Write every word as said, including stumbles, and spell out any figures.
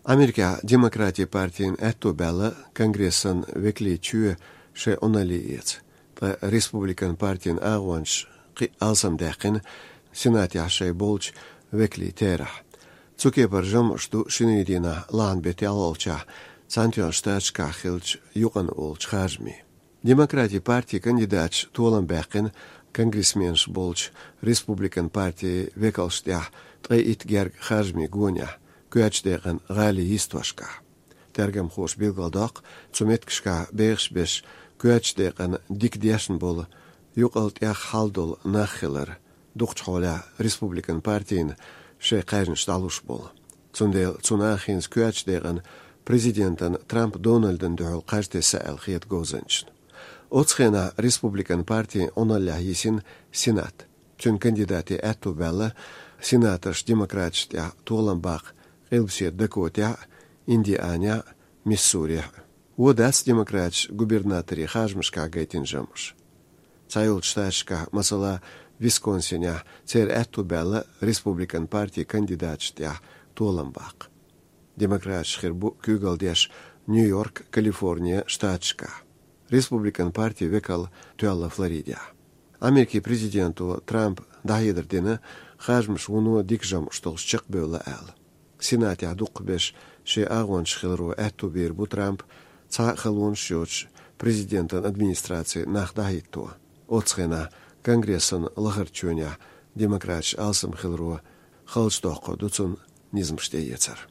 Amerika Demokrati Partien etto bella Kongressen vekli tjue she onaliet. Ta Republikan Partien awanch alsam dekin Senat ja she bolch vekli terah. Cukie parjom stu shinidina lan betialolcha Santion Stachka Hilch Yukan Olch Hajmi. Demokrati Partии кандидат Толан Бекен, конгрессменш Болч, Республикан партии Векалштях, Трейт Герг Хажми Гуня, Куячдеген Гали Иствашка. Тергам Хош Билгалдак, Цуметкшка Бейшбеш, Куячдеген Дикдешн Бол, Юкалт Ях Халдол Нахилер, Духчхоля Республикан партиин, Ше Кайрн Шталуш Бол. Цундел Цунахинс Куячдеген, президентен Трамп Дональден Духол Кажде Саэл Хиет Гозенчн. Отсхена Республикан партии оналля есин Сенат. Чун кандидати эту белла, сенаторш демократия Толанбах, Элбсия Дакотя, Индианя, Миссури. Удас демократш губернатори Хажмшка Гайтинжамш. Цайл шташка масала Висконсиня, цер эту белла Республикан партии кандидатштя Толанбах. Демократш хирбу Кюгалдеш, Нью-Йорк, Калифорния, штатшка. Республикан партии векал Туэлла Флоридия. Америки президенту Трамп дахидердина хажмш уну дикжам штолшчик бөла әл. Сенате адук беш ше агон шхилру әтту бирбу Трамп ца халун шоч президентан администрации нах дахитту. Отсхена конгрессан лагарчуня демократш алсам хилру халчтоқо дуцун низмште ецар.